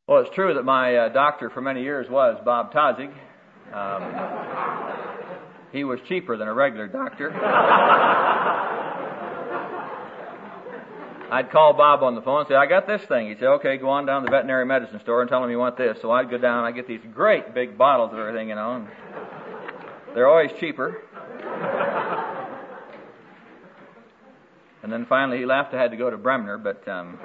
Well, it's true that my doctor for many years was Bob Tozig. He was cheaper than a regular doctor. I'd call Bob on the phone and say, I got this thing. He'd say, okay, go on down to the veterinary medicine store and tell him you want this. So I'd go down, I'd get these great big bottles of everything, and they're always cheaper. And then finally he left. I had to go to Bremner, but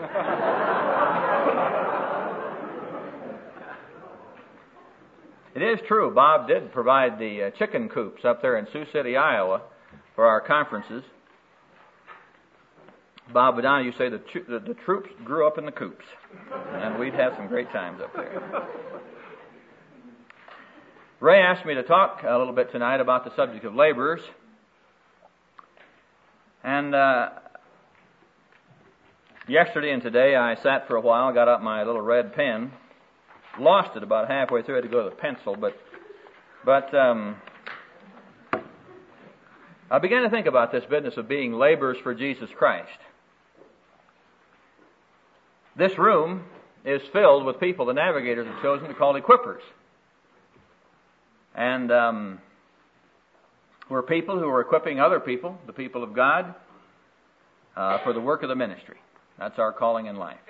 it is true, Bob did provide the chicken coops up there in Sioux City, Iowa, for our conferences. Bob Badana, you say the troops grew up in the coops, and we'd have some great times up there. Ray asked me to talk a little bit tonight about the subject of laborers, and yesterday and today I sat for a while, got out my little red pen, lost it about halfway through. I had to go to the pencil, but I began to think about this business of being laborers for Jesus Christ. This room is filled with people the navigators have chosen to call equippers. And we're people who are equipping other people, the people of God, for the work of the ministry. That's our calling in life.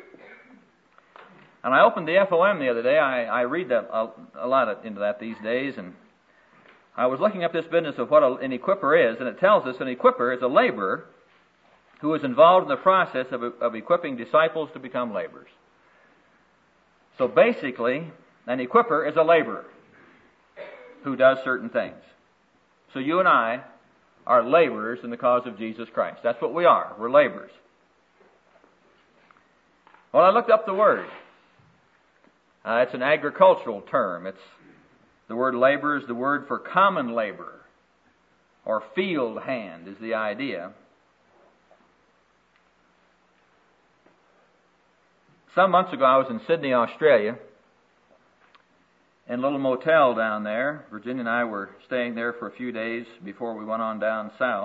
And I opened the FOM the other day. I read that a lot into that these days, and I was looking up this business of what an equipper is, and it tells us an equipper is a laborer who is involved in the process of equipping disciples to become laborers. So basically, an equipper is a laborer who does certain things. So you and I are laborers in the cause of Jesus Christ. That's what we are. We're laborers. Well, I looked up the word. It's an agricultural term. The word labor is the word for common laborer, or field hand is the idea. Some months ago I was in Sydney, Australia, in a little motel down there. Virginia and I were staying there for a few days before we went on down south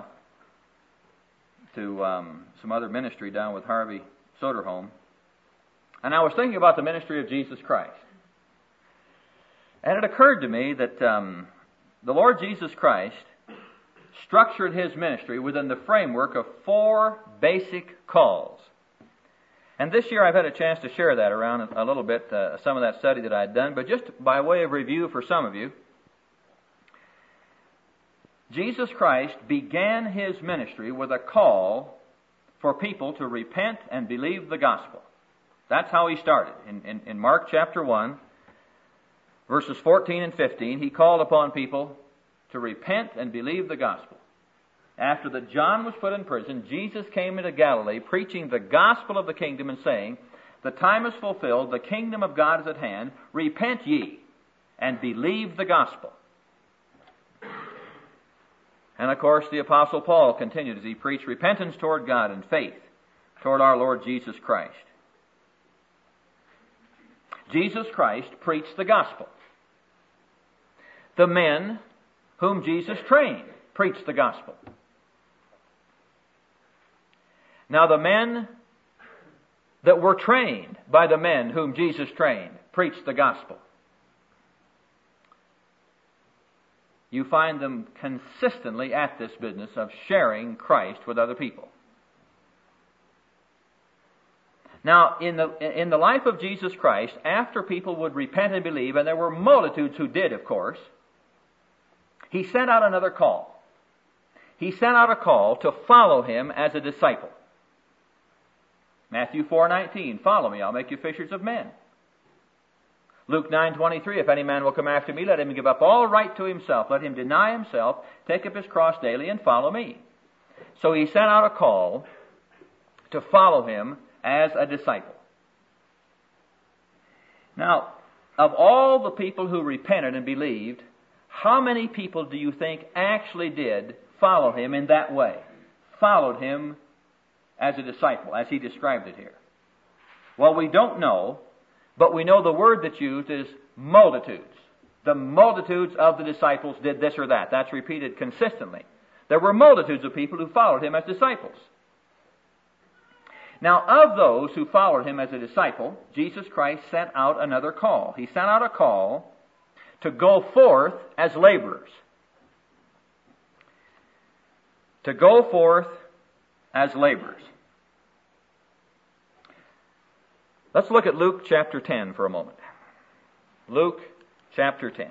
to some other ministry down with Harvey Soderholm. And I was thinking about the ministry of Jesus Christ. And it occurred to me that the Lord Jesus Christ structured His ministry within the framework of 4 basic calls. And this year I've had a chance to share that around a little bit, some of that study that I'd done, but just by way of review for some of you, Jesus Christ began His ministry with a call for people to repent and believe the gospel. That's how He started. In Mark chapter 1, verses 14 and 15, He called upon people to repent and believe the gospel. After that John was put in prison, Jesus came into Galilee preaching the gospel of the kingdom and saying, the time is fulfilled, the kingdom of God is at hand, repent ye and believe the gospel. And of course the Apostle Paul continued as he preached repentance toward God and faith toward our Lord Jesus Christ. Jesus Christ preached the gospel. The men whom Jesus trained preached the gospel. Now the men that were trained by the men whom Jesus trained preached the gospel. You find them consistently at this business of sharing Christ with other people. Now, in the life of Jesus Christ, after people would repent and believe, and there were multitudes who did, of course, He sent out another call. He sent out a call to follow Him as a disciple. Matthew 4:19, follow me, I'll make you fishers of men. Luke 9:23, if any man will come after me, let him give up all right to himself. Let him deny himself, take up his cross daily, and follow me. So He sent out a call to follow Him as a disciple. Now, of all the people who repented and believed, how many people do you think actually did follow Him in that way? Followed Him as a disciple, as He described it here? Well, we don't know, but we know the word that's used is multitudes. The multitudes of the disciples did this or that. That's repeated consistently. There were multitudes of people who followed Him as disciples. Now, of those who followed him as a disciple, Jesus Christ sent out another call. He sent out a call to go forth as laborers. To go forth as laborers. Let's look at Luke chapter 10 for a moment. Luke chapter 10.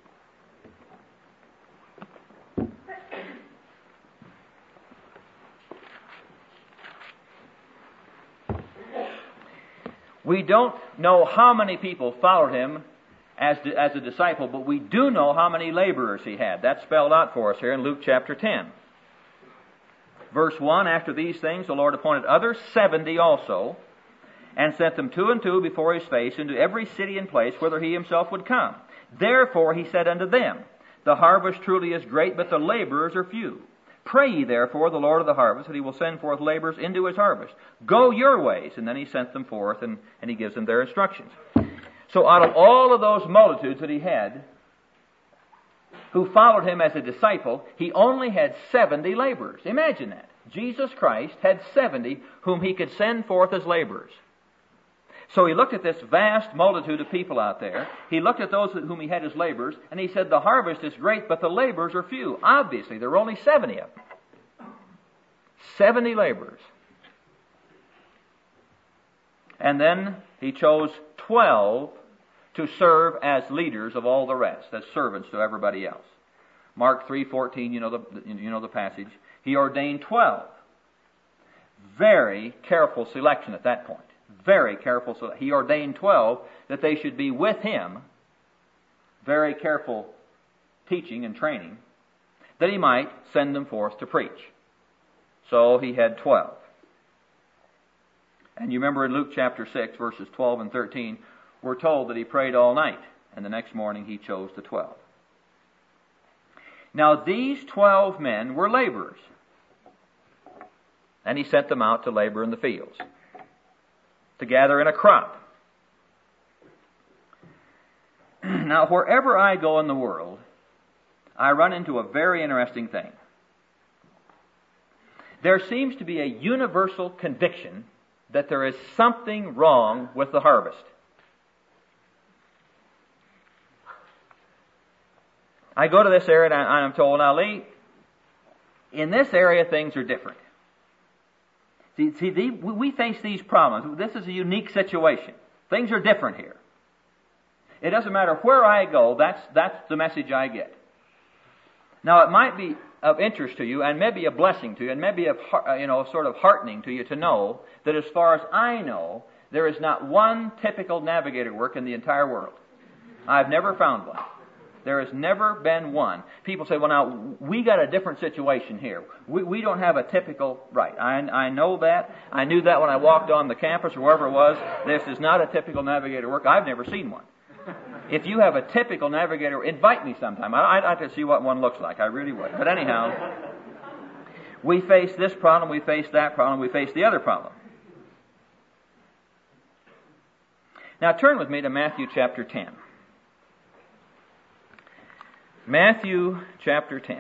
We don't know how many people followed him as a disciple, but we do know how many laborers he had. That's spelled out for us here in Luke chapter 10. Verse 1, after these things the Lord appointed others 70 also, and sent them 2 and 2 before his face into every city and place whither he himself would come. Therefore he said unto them, the harvest truly is great, but the laborers are few. Pray ye therefore the Lord of the harvest that he will send forth laborers into his harvest. Go your ways. And then he sent them forth, and he gives them their instructions. So out of all of those multitudes that he had, who followed him as a disciple, he only had 70 laborers. Imagine that. Jesus Christ had 70 whom he could send forth as laborers. So he looked at this vast multitude of people out there. He looked at those whom he had as laborers, and he said, the harvest is great, but the laborers are few. Obviously, there were only 70 of them. 70 laborers. And then he chose 12 to serve as leaders of all the rest, as servants to everybody else. Mark 3:14, you know the passage. He ordained 12. Very careful selection at that point. Very careful. So he ordained 12 that they should be with him. Very careful teaching and training, that he might send them forth to preach. So he had 12. And you remember in Luke chapter 6, verses 12 and 13, we're told that he prayed all night, and the next morning he chose the 12. Now these 12 men were laborers, and he sent them out to labor in the fields, to gather in a crop. Now, wherever I go in the world, I run into a very interesting thing. There seems to be a universal conviction that there is something wrong with the harvest. I go to this area and I'm told, now Lee, in this area things are different. See, we face these problems. This is a unique situation. Things are different here. It doesn't matter where I go, that's the message I get. Now, it might be of interest to you, and maybe a blessing to you, and maybe sort of heartening to you to know that as far as I know, there is not one typical navigator work in the entire world. I've never found one. There has never been one. People say, well, now, we got a different situation here. We don't have a typical, right. I know that. I knew that when I walked on the campus or wherever it was. This is not a typical navigator work. I've never seen one. If you have a typical navigator, invite me sometime. I'd like to see what one looks like. I really would. But anyhow, we face this problem, we face that problem, we face the other problem. Now turn with me to Matthew chapter 10. Matthew chapter 10.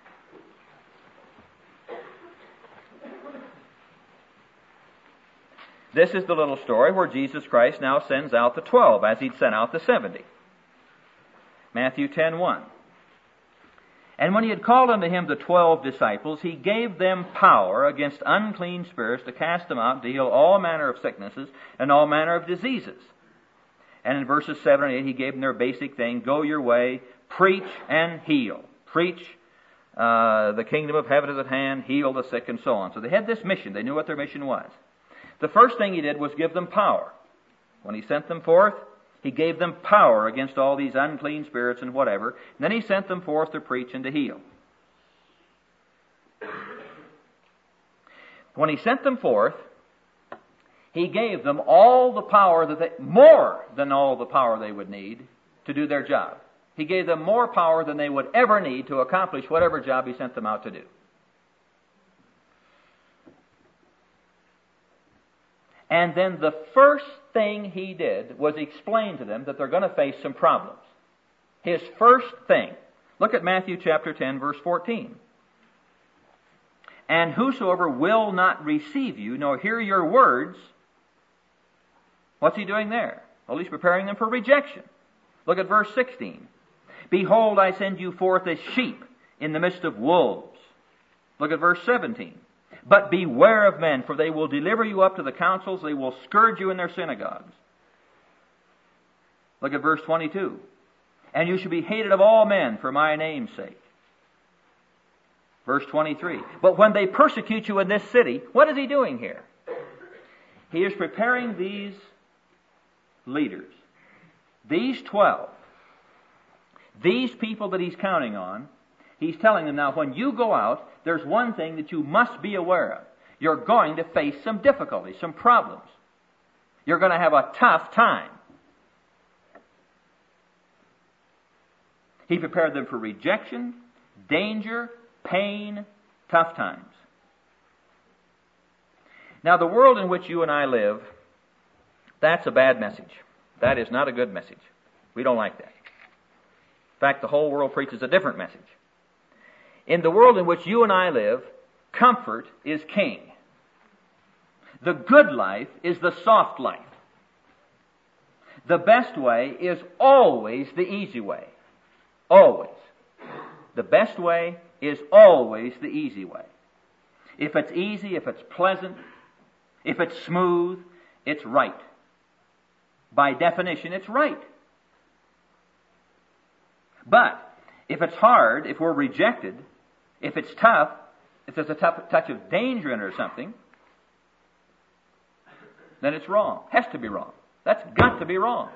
This is the little story where Jesus Christ now sends out the 12 as he'd sent out the 70. Matthew 10:1. And when he had called unto him the 12 disciples, he gave them power against unclean spirits to cast them out, to heal all manner of sicknesses and all manner of diseases. And in verses 7 and 8, he gave them their basic thing: go your way, preach and heal. Preach, the kingdom of heaven is at hand, heal the sick, and so on. So they had this mission. They knew what their mission was. The first thing he did was give them power. When he sent them forth, he gave them power against all these unclean spirits and whatever. And then he sent them forth to preach and to heal. When he sent them forth, he gave them all the power more than all the power they would need to do their job. He gave them more power than they would ever need to accomplish whatever job he sent them out to do. And then the first thing he did was explain to them that they're going to face some problems. His first thing. Look at Matthew chapter 10, verse 14. And whosoever will not receive you, nor hear your words, what's he doing there? Well, he's preparing them for rejection. Look at verse 16. Behold, I send you forth as sheep in the midst of wolves. Look at verse 17. But beware of men, for they will deliver you up to the councils, they will scourge you in their synagogues. Look at verse 22. And you shall be hated of all men for my name's sake. Verse 23. But when they persecute you in this city, what is he doing here? He is preparing these leaders, these 12, these people that he's counting on. He's telling them, now when you go out, there's one thing that you must be aware of. You're going to face some difficulties, some problems. You're going to have a tough time. He prepared them for rejection, danger, pain, tough times. Now, the world in which you and I live, that's a bad message. That is not a good message. We don't like that. In fact, the whole world preaches a different message. In the world in which you and I live, comfort is king. The good life is the soft life. The best way is always the easy way. Always. The best way is always the easy way. If it's easy, if it's pleasant, if it's smooth, it's right. By definition, it's right. But if it's hard, if we're rejected, if it's tough, if there's a touch of danger in it or something, then it's wrong. Has to be wrong. That's got to be wrong.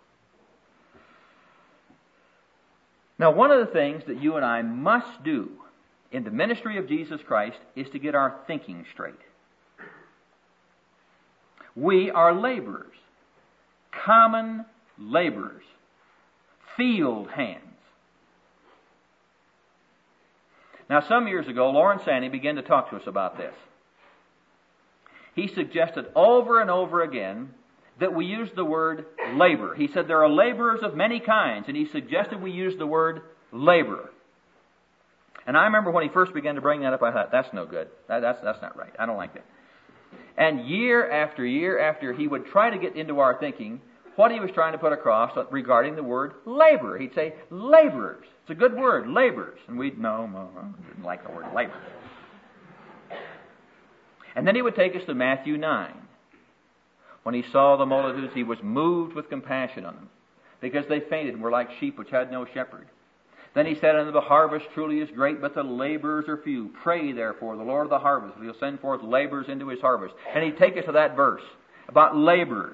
Now, one of the things that you and I must do in the ministry of Jesus Christ is to get our thinking straight. We are laborers, common laborers, field hands. Now, some years ago, Lawrence Sanney began to talk to us about this. He suggested over and over again that we use the word labor. He said there are laborers of many kinds, and he suggested we use the word laborer. And I remember when he first began to bring that up, I thought, that's no good. That's not right. I don't like that. And year after he would try to get into our thinking what he was trying to put across regarding the word laborer. He'd say, laborers. It's a good word, laborers. And we'd, no, didn't like the word laborers. And then he would take us to Matthew 9. When he saw the multitudes, he was moved with compassion on them, because they fainted and were like sheep which had no shepherd. Then he said unto them, the harvest truly is great, but the laborers are few. Pray therefore the Lord of the harvest, that he'll send forth laborers into his harvest. And he'd take us to that verse about laborers.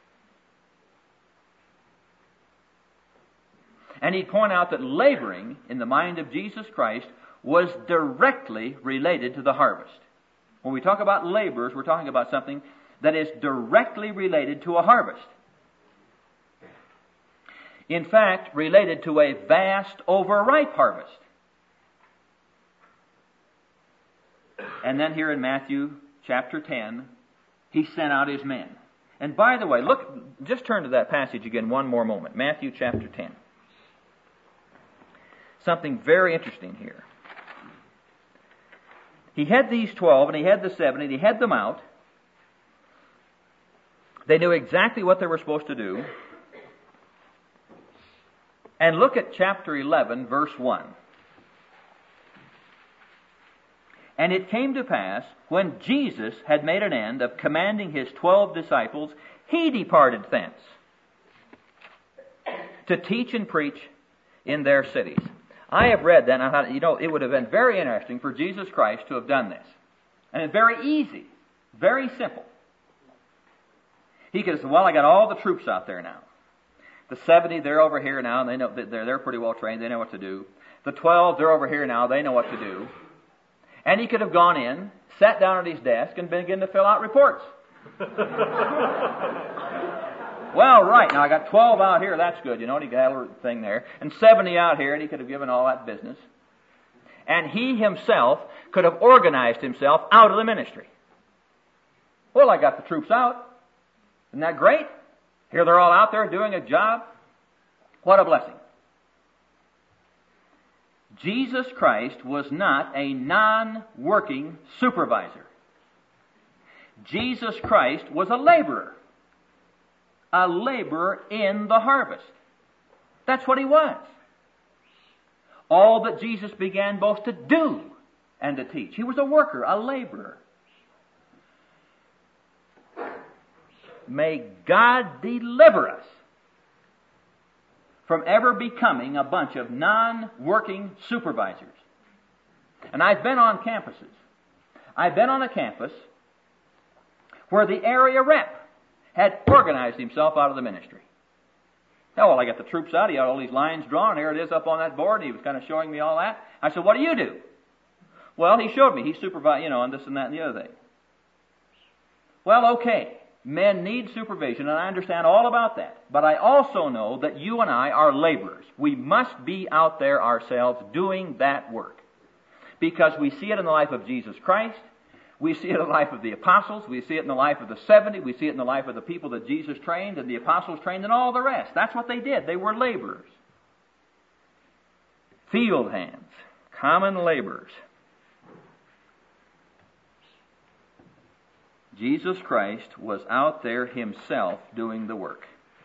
And he'd point out that laboring in the mind of Jesus Christ was directly related to the harvest. When we talk about laborers, we're talking about something that is directly related to a harvest. In fact, related to a vast, overripe harvest. And then here in Matthew chapter 10, he sent out his men. And by the way, look, just turn to that passage again one more moment. Matthew chapter 10. Something very interesting here. He had these 12, and he had the 70, and he had them out. They knew exactly what they were supposed to do. And look at chapter 11, verse 1. And it came to pass, when Jesus had made an end of commanding his 12 disciples, he departed thence to teach and preach in their cities. I have read that, and I thought, it would have been very interesting for Jesus Christ to have done this. And it's very easy, very simple. He could have said, well, I got all the troops out there now. The 70, they're over here now, and they know they're pretty well trained, they know what to do. The 12, they're over here now, they know what to do. And he could have gone in, sat down at his desk, and begun to fill out reports. Well, right, now I got 12 out here, that's good, and he got a thing there. And 70 out here, and he could have given all that business. And he himself could have organized himself out of the ministry. Well, I got the troops out. Isn't that great? Here they're all out there doing a job. What a blessing. Jesus Christ was not a non-working supervisor. Jesus Christ was a laborer in the harvest. That's what he was. All that Jesus began both to do and to teach. He was a worker, a laborer. May God deliver us from ever becoming a bunch of non-working supervisors. And I've been on campuses. I've been on a campus where the area rep had organized himself out of the ministry. Oh, well, I got the troops out. He had all these lines drawn. Here it is up on that board. And he was kind of showing me all that. I said, what do you do? Well, he showed me. He supervised, and this and that and the other thing. Well, okay. Men need supervision, and I understand all about that. But I also know that you and I are laborers. We must be out there ourselves doing that work. Because we see it in the life of Jesus Christ. We see it in the life of the apostles. We see it in the life of the 70. We see it in the life of the people that Jesus trained and the apostles trained and all the rest. That's what they did. They were laborers. Field hands. Common laborers. Jesus Christ was out there himself doing the work.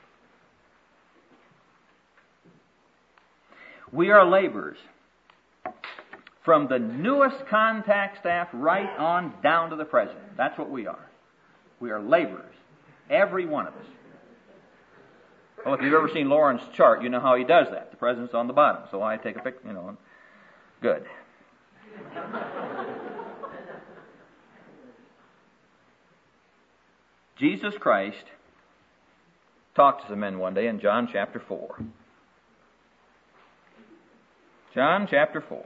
We are laborers. From the newest contact staff right on down to the president. That's what we are. We are laborers. Every one of us. Well, if you've ever seen Lauren's chart, you know how he does that. The president's on the bottom. So I take a pic, Good. Jesus Christ talked to some men one day in John chapter 4. John chapter 4.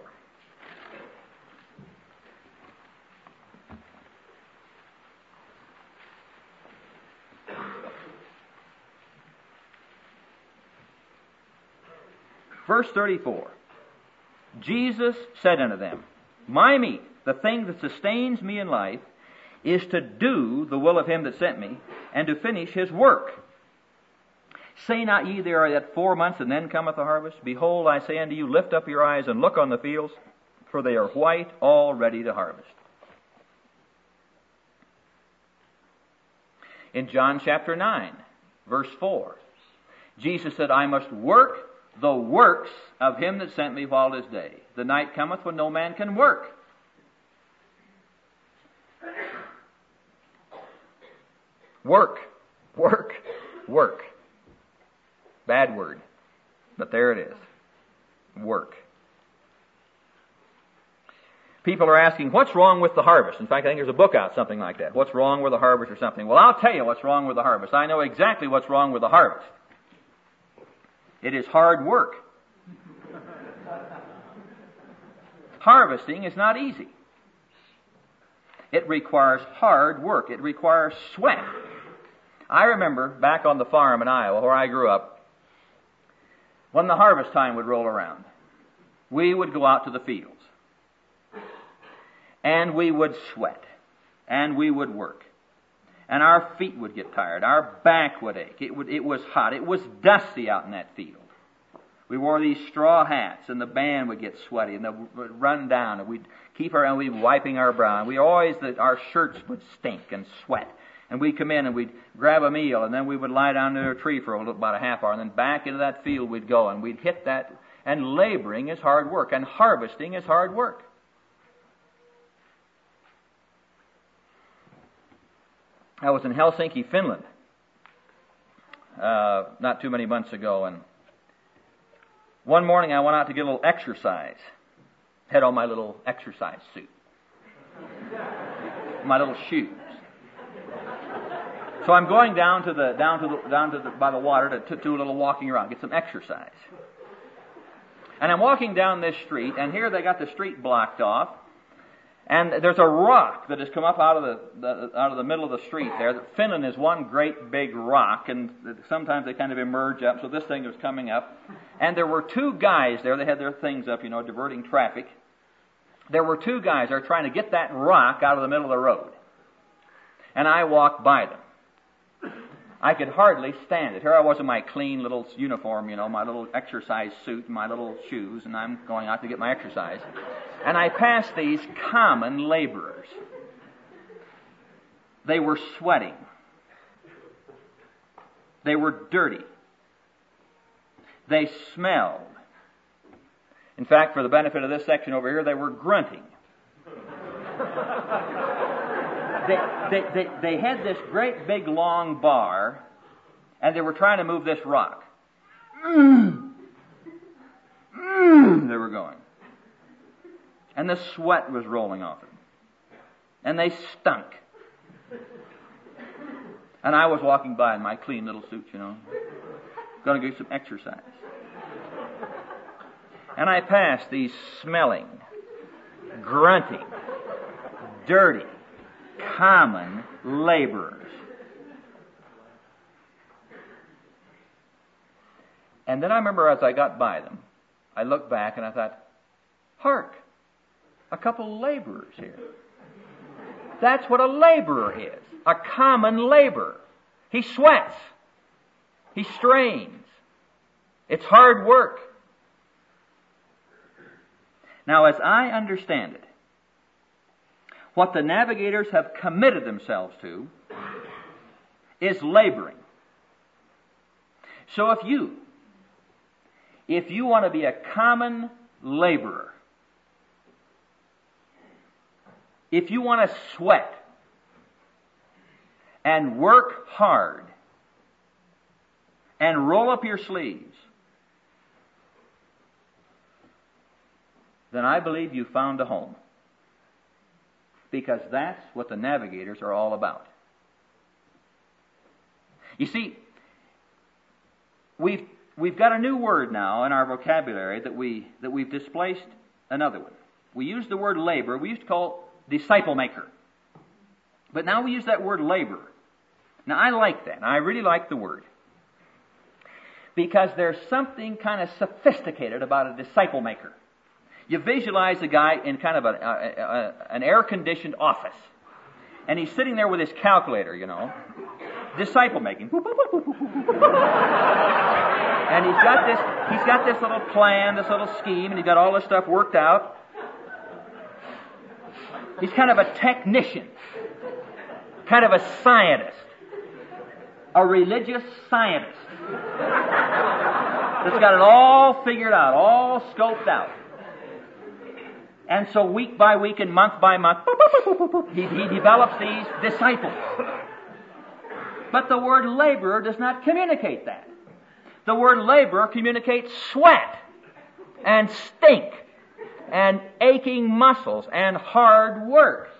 Verse 34. Jesus said unto them, My meat, the thing that sustains me in life, is to do the will of him that sent me, and to finish his work. Say not ye, there are yet 4 months, and then cometh the harvest? Behold, I say unto you, lift up your eyes and look on the fields, for they are white, all ready to harvest. In John chapter 9, verse 4, Jesus said, I must work the works of him that sent me while it is day. The night cometh when no man can work. Work, work, work. Bad word, but there it is. Work. People are asking, what's wrong with the harvest? In fact, I think there's a book out, something like that. What's wrong with the harvest or something? Well, I'll tell you what's wrong with the harvest. I know exactly what's wrong with the harvest. It is hard work. Harvesting is not easy. It requires hard work. It requires sweat. I remember back on the farm in Iowa where I grew up, when the harvest time would roll around, we would go out to the fields. And we would sweat. And we would work. And our feet would get tired. Our back would ache. It was hot. It was dusty out in that field. We wore these straw hats, and the band would get sweaty, and they would run down, and we'd keep our, and we'd be wiping our brow. And our shirts would stink and sweat. And we'd come in and we'd grab a meal, and then we would lie down under a tree for about a half hour, and then back into that field we'd go, and we'd hit that. And laboring is hard work, and harvesting is hard work. I was in Helsinki, Finland, not too many months ago, and one morning I went out to get a little exercise. Had on my little exercise suit, my little shoes. So I'm going down by the water to do a little walking around, get some exercise. And I'm walking down this street, and here they got the street blocked off. And there's a rock that has come up out of the middle of the street there. Finland is one great big rock, and sometimes they kind of emerge up. So this thing was coming up. And there were two guys there. They had their things up, diverting traffic. There were two guys there trying to get that rock out of the middle of the road. And I walked by them. I could hardly stand it. Here I was in my clean little uniform, my little exercise suit, and my little shoes, and I'm going out to get my exercise. And I passed these common laborers. They were sweating. They were dirty. They smelled. In fact, for the benefit of this section over here, they were grunting. They had this great big long bar, and they were trying to move this rock. They were going. And the sweat was rolling off them. And they stunk. And I was walking by in my clean little suit, going to get some exercise. And I passed these smelling, grunting, dirty, common laborers. And then I remember as I got by them, I looked back and I thought, hark, a couple laborers here. That's what a laborer is, a common laborer. He sweats. He strains. It's hard work. Now, as I understand it, what the navigators have committed themselves to is laboring. So if you want to be a common laborer, if you want to sweat and work hard and roll up your sleeves, then I believe you found a home. Because that's what the navigators are all about. You see, we've got a new word now in our vocabulary that we've displaced another one. We use the word labor. We used to call disciple maker. But now we use that word labor. Now I like that. I really like the word. Because there's something kind of sophisticated about a disciple maker. You visualize a guy in kind of an air-conditioned office. And he's sitting there with his calculator, disciple making. And he's got this little plan, this little scheme, and he's got all this stuff worked out. He's kind of a technician, kind of a scientist, a religious scientist that's got it all figured out, all scoped out. And so week by week and month by month, he develops these disciples. But the word laborer does not communicate that. The word laborer communicates sweat and stink and aching muscles and hard work.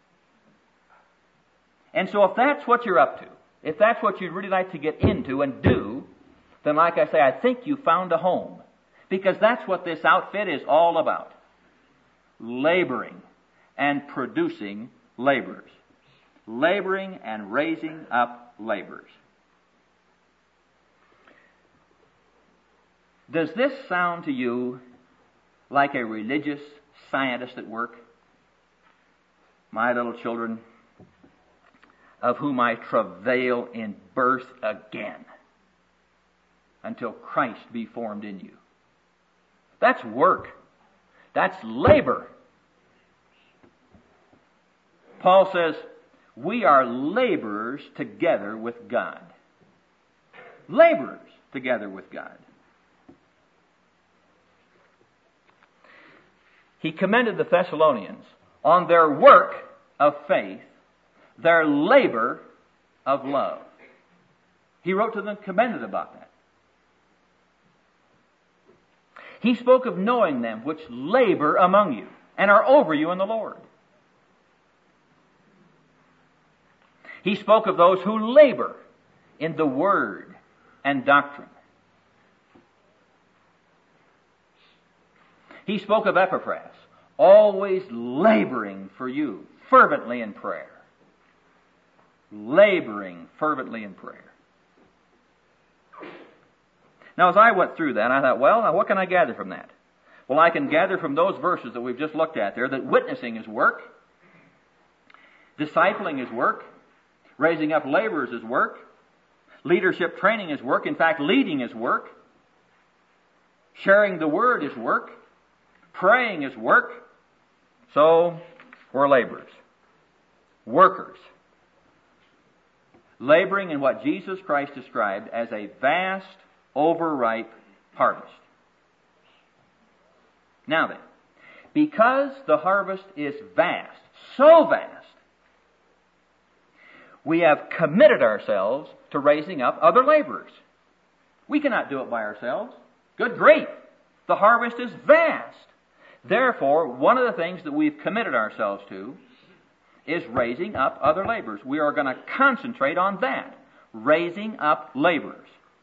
And so if that's what you're up to, if that's what you'd really like to get into and do, then like I say, I think you found a home. Because that's what this outfit is all about. Laboring and producing laborers. Laboring and raising up laborers. Does this sound to you like a religious scientist at work? My little children, of whom I travail in birth again, until Christ be formed in you. That's work. That's labor. Paul says, we are laborers together with God. Laborers together with God. He commended the Thessalonians on their work of faith, their labor of love. He wrote to them, commended about that. He spoke of knowing them which labor among you and are over you in the Lord. He spoke of those who labor in the word and doctrine. He spoke of Epaphras, always laboring for you, fervently in prayer. Laboring fervently in prayer. Now, as I went through that, I thought, well, now what can I gather from that? Well, I can gather from those verses that we've just looked at there that witnessing is work, discipling is work, raising up laborers is work, Leadership training is work. In fact, leading is work. Sharing the Word is work. Praying is work. So, we're laborers. Workers. Laboring in what Jesus Christ described as a vast, overripe harvest. Now then, because the harvest is vast, so vast, we have committed ourselves to raising up other laborers. We cannot do it by ourselves. Good grief! The harvest is vast. Therefore, one of the things that we've committed ourselves to is raising up other laborers. We are going to concentrate on that, raising up laborers.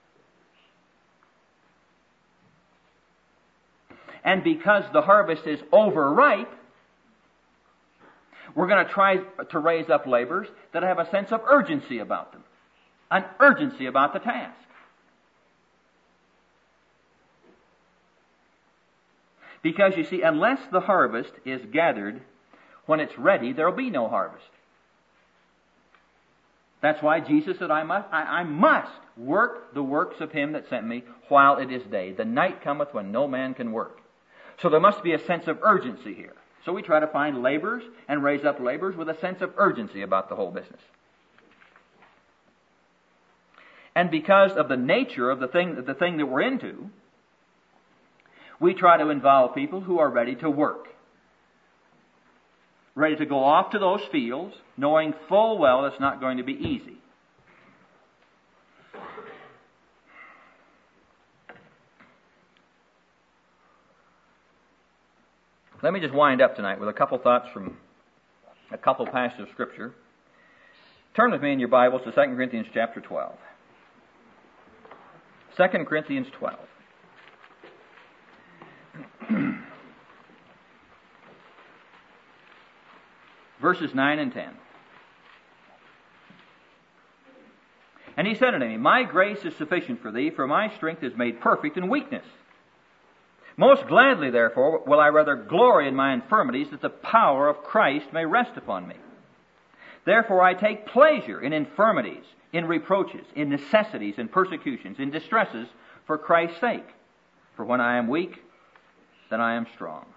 And because the harvest is overripe, we're going to try to raise up laborers that have a sense of urgency about them, an urgency about the task. Because you see, unless the harvest is gathered when it's ready, there will be no harvest. That's why Jesus said, I must work the works of him that sent me while it is day. The night cometh when no man can work. So there must be a sense of urgency here. So we try to find laborers and raise up laborers with a sense of urgency about the whole business. And because of the nature of the thing that we're into, we try to involve people who are ready to work. Ready to go off to those fields, knowing full well it's not going to be easy. Let me just wind up tonight with a couple thoughts from a couple passages of Scripture. Turn with me in your Bibles to 2 Corinthians chapter 12. 2 Corinthians 12. Verses 9 and 10. And he said unto me, My grace is sufficient for thee, for my strength is made perfect in weakness. Most gladly, therefore, will I rather glory in my infirmities, that the power of Christ may rest upon me. Therefore I take pleasure in infirmities, in reproaches, in necessities, in persecutions, in distresses, for Christ's sake. For when I am weak, then I am strong.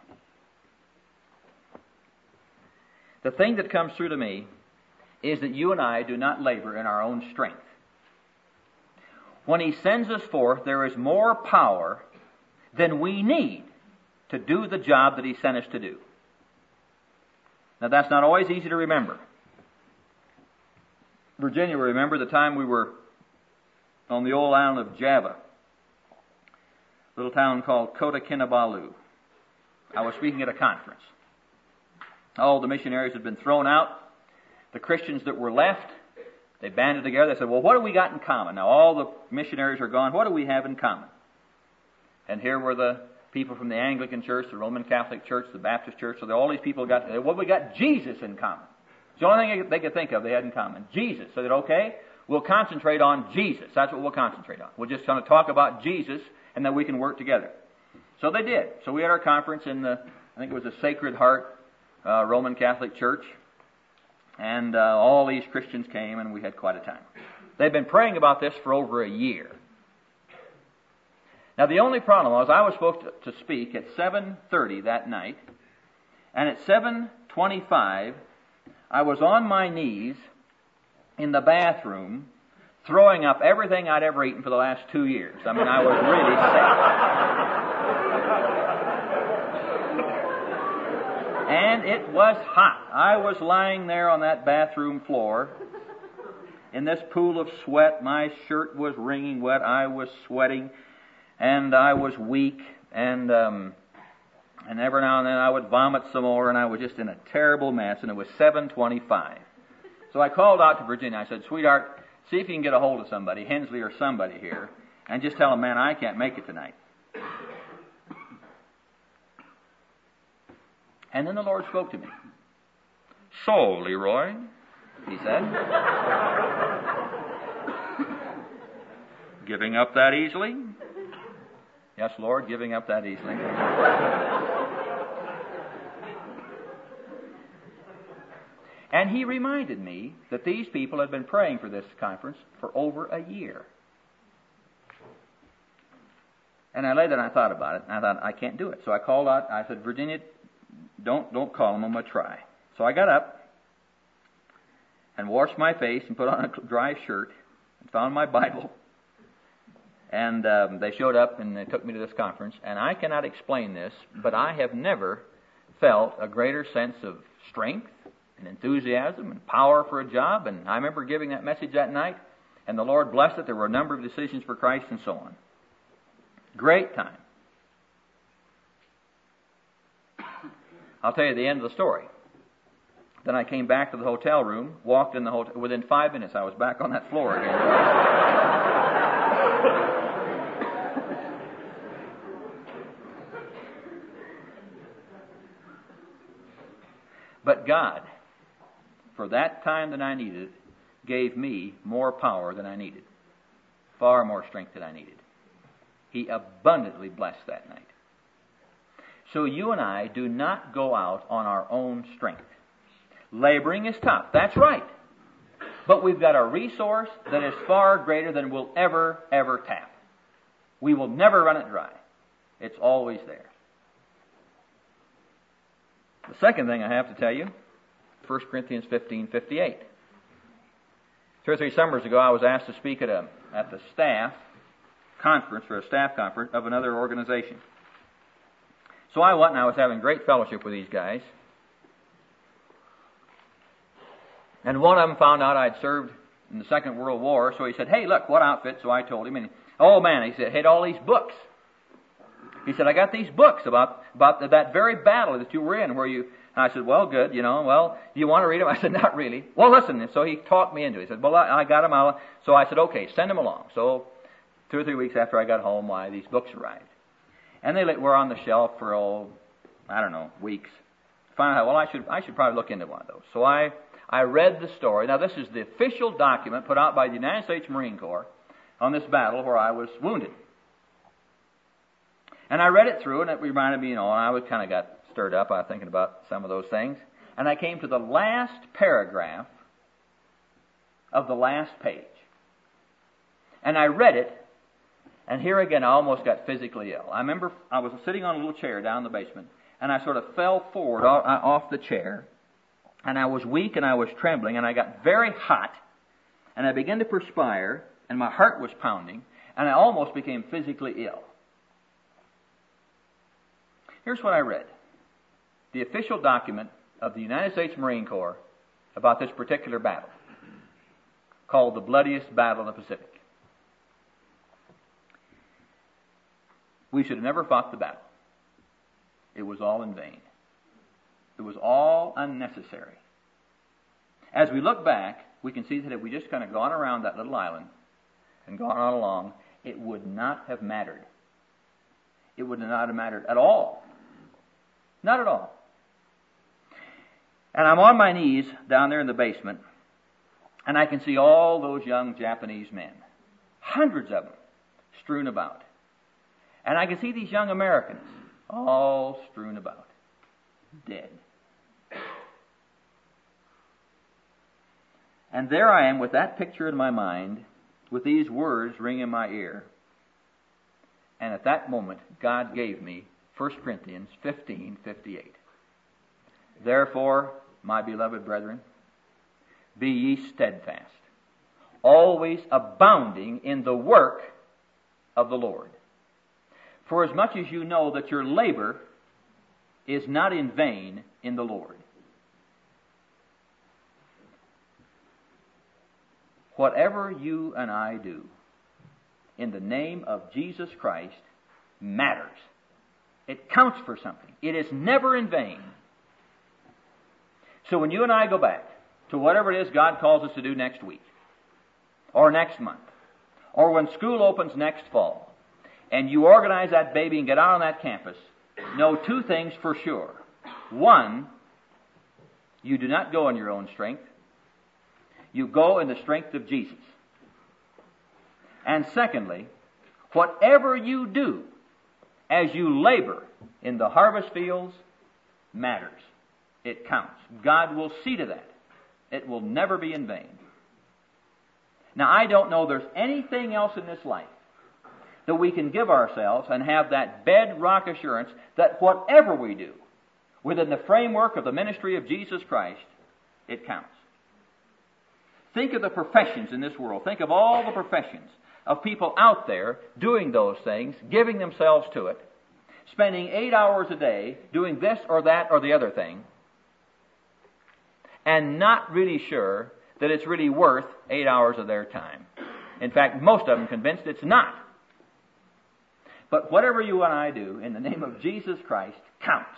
The thing that comes through to me is that you and I do not labor in our own strength. When he sends us forth, there is more power than we need to do the job that he sent us to do. Now that's not always easy to remember. Virginia will remember the time we were on the old island of Java, a little town called Kota Kinabalu. I was speaking at a conference. All the missionaries had been thrown out. The Christians that were left, they banded together. They said, well, what do we got in common? Now all the missionaries are gone. What do we have in common? And here were the people from the Anglican Church, the Roman Catholic Church, the Baptist Church. So all these people got, well, we got Jesus in common. It's the only thing they could think of they had in common. Jesus. So they said, okay, we'll concentrate on Jesus. That's what we'll concentrate on. We're just going to talk about Jesus, and then we can work together. So they did. So we had our conference in I think it was the Sacred Heart Roman Catholic Church. And all these Christians came, and we had quite a time. They've been praying about this for over a year. Now, the only problem was I was supposed to speak at 7:30 that night, and at 7:25, I was on my knees in the bathroom throwing up everything I'd ever eaten for the last 2 years. I mean, I was really sick. And it was hot. I was lying there on that bathroom floor in this pool of sweat. My shirt was wringing wet. I was sweating. And I was weak, and every now and then I would vomit some more, and I was just in a terrible mess, and it was 7:25. So I called out to Virginia. I said, sweetheart, see if you can get a hold of somebody, Hensley or somebody here, and just tell them, man, I can't make it tonight. And then the Lord spoke to me. So, Leroy, he said, giving up that easily? Yes, Lord, giving up that easily. And he reminded me that these people had been praying for this conference for over a year. And I lay there and I thought about it, and I thought, I can't do it. So I called out, I said, Virginia, don't call them, I'm going to try. So I got up and washed my face and put on a dry shirt and found my Bible. And they showed up and they took me to this conference. And I cannot explain this, but I have never felt a greater sense of strength and enthusiasm and power for a job. And I remember giving that message that night, and the Lord blessed it. There were a number of decisions for Christ and so on. Great time. I'll tell you the end of the story. Then I came back to the hotel room, walked in the hotel. Within 5 minutes, I was back on that floor again. But God, for that time that I needed, gave me more power than I needed. Far more strength than I needed. He abundantly blessed that night. So you and I do not go out on our own strength. Laboring is tough. That's right. But we've got a resource that is far greater than we'll ever tap. We will never run it dry. It's always there. The second thing I have to tell you, 1 Corinthians 15:58. 2 or 3 summers ago, I was asked to speak at the staff conference, or a staff conference of another organization. So I went, and I was having great fellowship with these guys. And one of them found out I'd served in the Second World War, so he said, hey, look, what outfit? So I told him, and oh man, he said, had all these books. He said, I got these books about that very battle that you were in, where you... And I said, well, good, do you want to read them? I said, not really. Well, listen, and so he talked me into it. He said, well, I got them. So I said, okay, send them along. So 2 or 3 weeks after I got home, these books arrived. And they were on the shelf for, weeks. Finally, well, I should probably look into one of those. So I read the story. Now, this is the official document put out by the United States Marine Corps on this battle where I was wounded. And I read it through, and it reminded me, and I was kind of got stirred up. I was thinking about some of those things. And I came to the last paragraph of the last page. And I read it, and here again, I almost got physically ill. I remember I was sitting on a little chair down in the basement, and I sort of fell forward off the chair, and I was weak and I was trembling, and I got very hot, and I began to perspire, and my heart was pounding, and I almost became physically ill. Here's what I read. The official document of the United States Marine Corps about this particular battle, called the bloodiest battle in the Pacific. We should have never fought the battle. It was all in vain. It was all unnecessary. As we look back, we can see that if we just kind of gone around that little island and gone on along, it would not have mattered. It would not have mattered at all. Not at all. And I'm on my knees down there in the basement, and I can see all those young Japanese men, hundreds of them, strewn about. And I can see these young Americans all strewn about, dead. And there I am with that picture in my mind, with these words ringing in my ear. And at that moment, God gave me 1 Corinthians 15:58. Therefore, my beloved brethren, be ye steadfast, always abounding in the work of the Lord. For as much as you know that your labor is not in vain in the Lord. Whatever you and I do in the name of Jesus Christ matters. It counts for something. It is never in vain. So when you and I go back to whatever it is God calls us to do next week, or next month, or when school opens next fall, and you organize that baby and get out on that campus, know 2 things for sure. One, you do not go in your own strength. You go in the strength of Jesus. And secondly, whatever you do as you labor in the harvest fields matters. It counts. God will see to that. It will never be in vain. Now, I don't know there's anything else in this life that we can give ourselves and have that bedrock assurance that whatever we do within the framework of the ministry of Jesus Christ, it counts. Think of the professions in this world. Think of all the professions of people out there doing those things, giving themselves to it, spending 8 hours a day doing this or that or the other thing, and not really sure that it's really worth 8 hours of their time. In fact, most of them convinced it's not. But whatever you and I do in the name of Jesus Christ counts.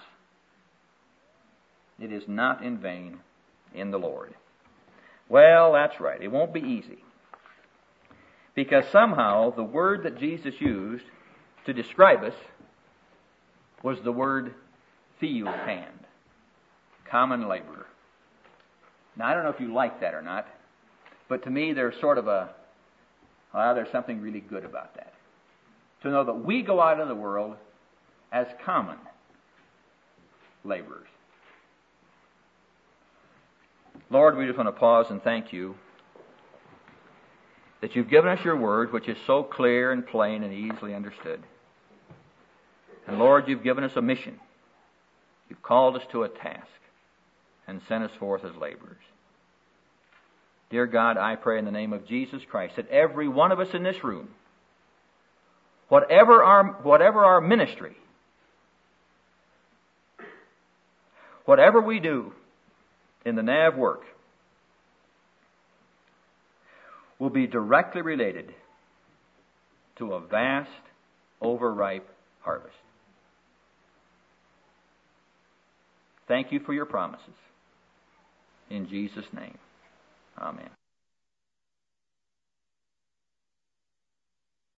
It is not in vain in the Lord. Well, that's right. It won't be easy. Because somehow the word that Jesus used to describe us was the word field hand, common laborer. Now, I don't know if you like that or not, but to me there's sort of there's something really good about that. To know that we go out in the world as common laborers. Lord, we just want to pause and thank you that you've given us your word, which is so clear and plain and easily understood. And Lord, you've given us a mission. You've called us to a task and sent us forth as laborers. Dear God, I pray in the name of Jesus Christ that every one of us in this room, whatever our ministry, whatever we do in the NAV work, will be directly related to a vast, overripe harvest. Thank you for your promises. In Jesus' name, amen.